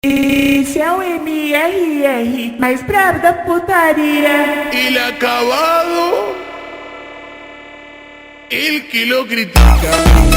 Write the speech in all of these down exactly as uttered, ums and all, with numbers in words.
Esse é o M R R, mais brabo da putaria. El acabado, el que lo critica.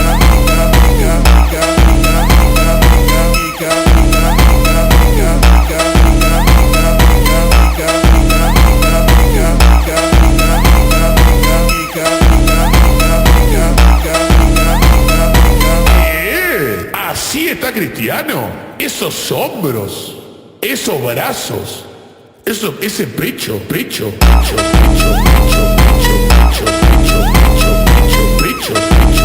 Eh, Así está Cristiano. Esos hombros, esos brazos, eso, ese pecho, pecho, pecho, pecho, pecho, pecho, pecho, pecho, pecho,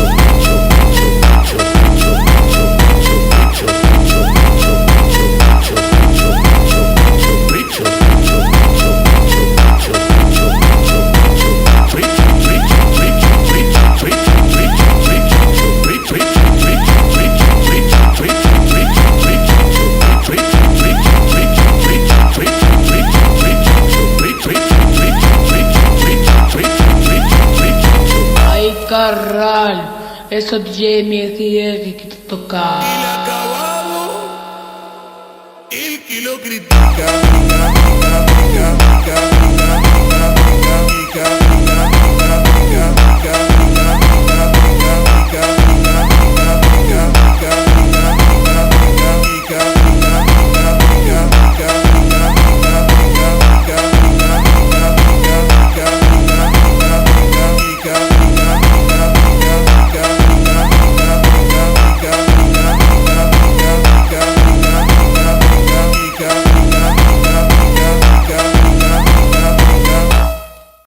Caralho, esse é o D J M R R que tá tocando. El acabado, el que lo critica.